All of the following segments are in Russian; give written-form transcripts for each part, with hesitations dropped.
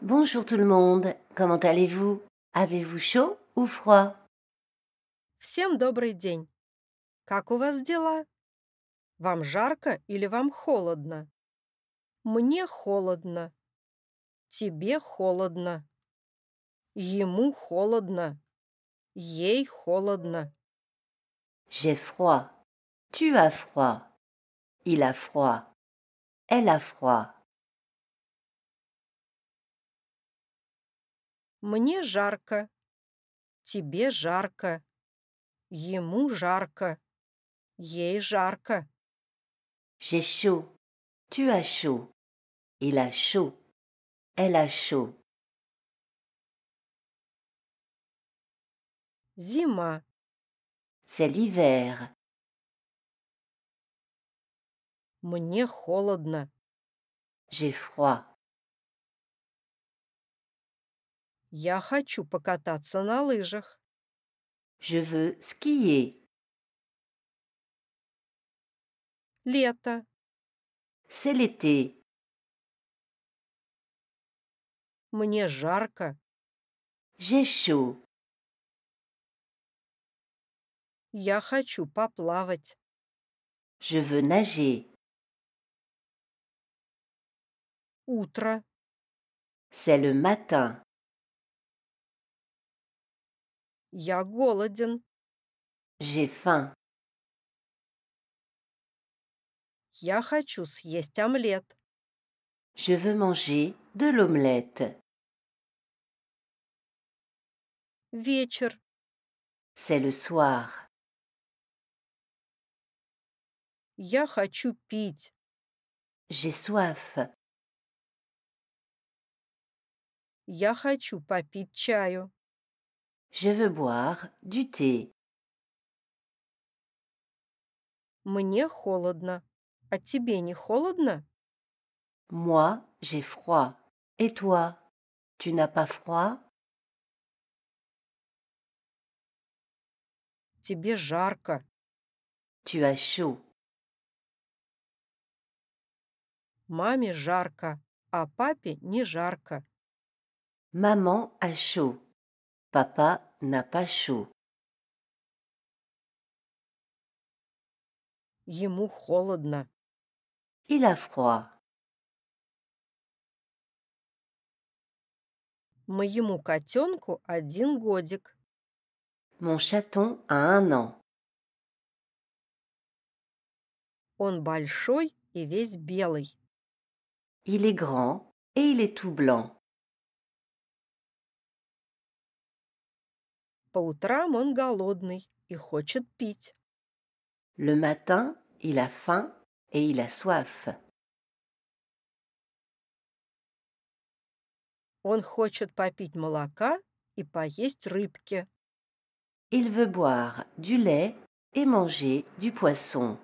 Bonjour tout le monde, comment allez-vous? Avez-vous chaud ou froid? Всем добрый день. Как у вас дела? Вам жарко или вам холодно? Мне холодно. Тебе холодно. Ему холодно. Ей холодно. J'ai froid. Tu as froid. Il a froid. Elle a froid. Мне жарко. Тебе жарко. Ему жарко. Ей жарко. J'ai chaud. Tu as chaud. Il a chaud. Elle a chaud. Зима. C'est l'hiver. Мне холодно. J'ai froid. Я хочу покататься на лыжах. Je veux skier. Лето. C'est l'été. Мне жарко. J'ai chaud. Я хочу поплавать. Je veux nager. Утро. C'est le matin. Я голоден. J'ai faim. Я хочу съесть омлет. Je veux manger de l'omelette. Вечер. C'est le soir. Я хочу пить. J'ai soif. Я хочу попить чаю. Je veux boire du thé. Мне холодно. А тебе не холодно? Moi, j'ai froid. Et toi, tu n'as pas froid? Тебе жарко. Tu as chaud. Маме жарко, а папе не жарко. Maman a chaud. Papa n'a pas chaud. Ему холодно. Il a froid. Моему котенку 1 годик. Mon chaton a 1 an. Он большой и весь белый. Il est grand et il est tout blanc. По утрам он голодный и хочет пить. Le matin, il a faim et il a soif. Он хочет попить молока и поесть рыбки. Il veut boire du lait et manger du poisson.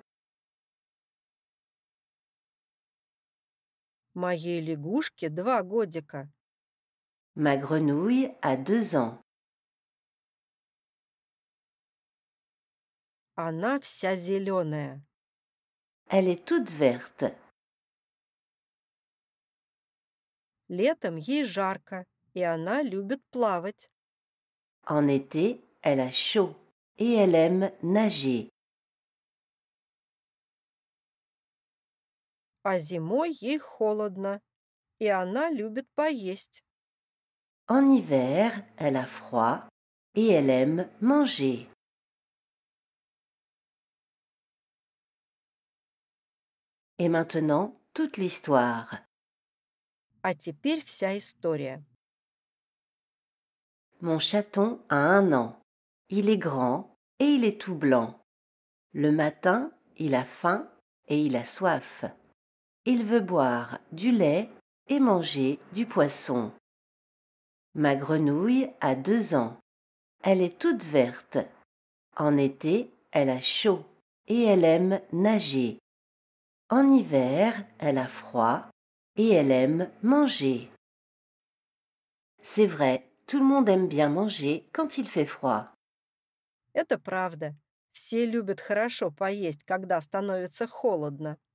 Моей лягушке 2 годика. Ma grenouille a 2 ans. Она вся зеленая. Elle est toute verte. Летом ей жарко, и она любит плавать. En été, elle a chaud et elle aime nager. А зимой ей холодно, и она любит поесть. En hiver, elle a froid et elle aime manger. Et maintenant, toute l'histoire. А теперь вся история. Mon chaton a 1 an. Il est grand et il est tout blanc. Le matin, il a faim et il a soif. Il veut boire du lait et manger du poisson. Ma grenouille a 2 ans. Elle est toute verte. En été, elle a chaud et elle aime nager. En hiver, elle a froid et elle aime manger. C'est vrai, tout le monde aime bien manger quand il fait froid. Это правда. Все любят хорошо поесть, когда становится холодно.